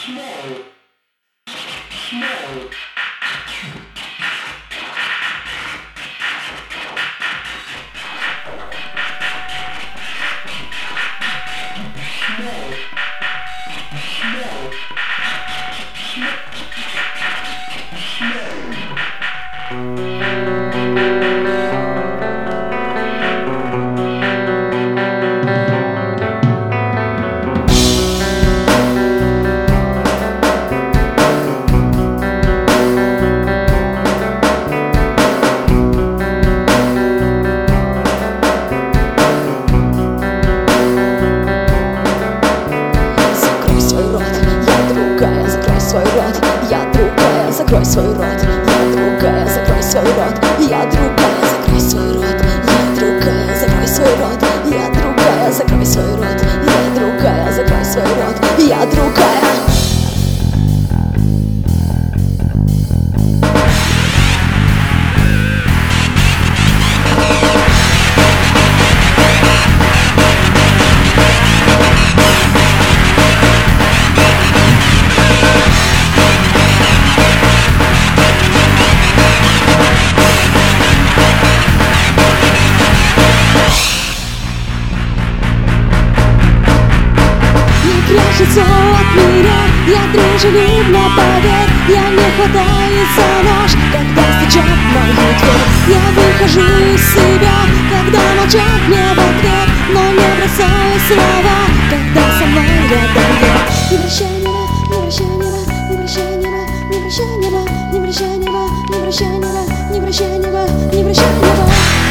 Закрой свой рот, я другая, закрой свой рот, я другая, закрой свой рот, я другая, закрой свой рот, я другая, закрой свой рот, я другая, закрой свой рот, я другая. Прячется от меня, я дружелюбно, поверь. Я не хватаюсь за нож, когда стучат в мою дверь. Я выхожу из себя, когда молчат мне в ответ, но не бросаю слова, когда со мной рядом нет. Не прощай неба, не прощай неба, не прощай неба, не прощай неба, не прощай неба, не прощай неба, не прощай неба, не прощай неба.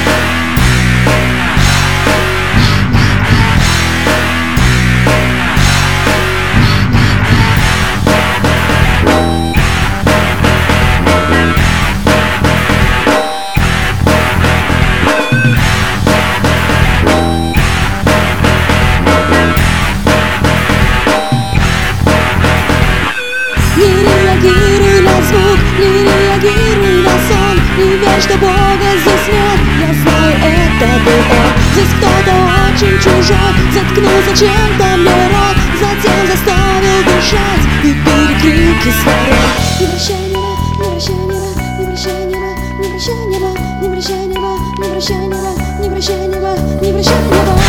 Не реагируй на сон, не верь, что Бога здесь нет. Я знаю, это был он. Здесь кто-то очень чужой заткнул зачем-то мне рот, затем заставил дышать и перекрыл кислород. Не прощай неба, не прощай неба, не прощай неба, не прощай неба, не прощай неба, не прощай неба, не прощай неба, не прощай неба.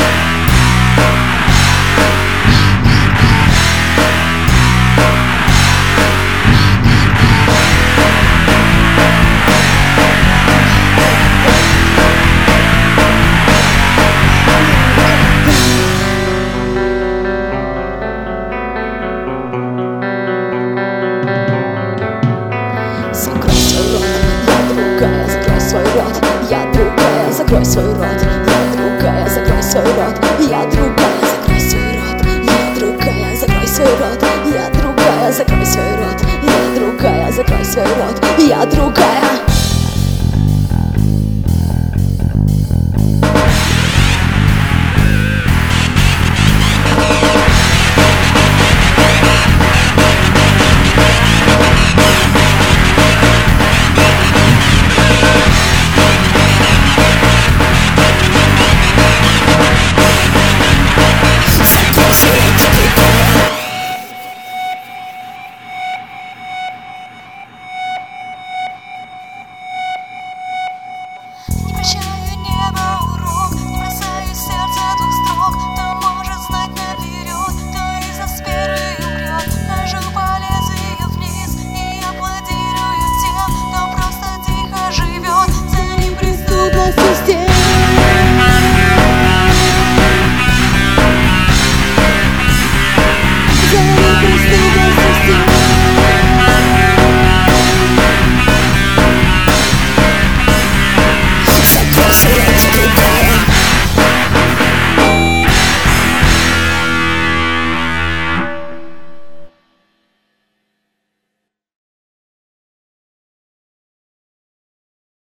Закрой свой рот, я другая, закрой свой рот, я другая, закрой свой рот, я другая, закрой свой рот, я другая, закрой свой рот, я другая, закрой свой рот, я другая, закрой свой рот, я другая.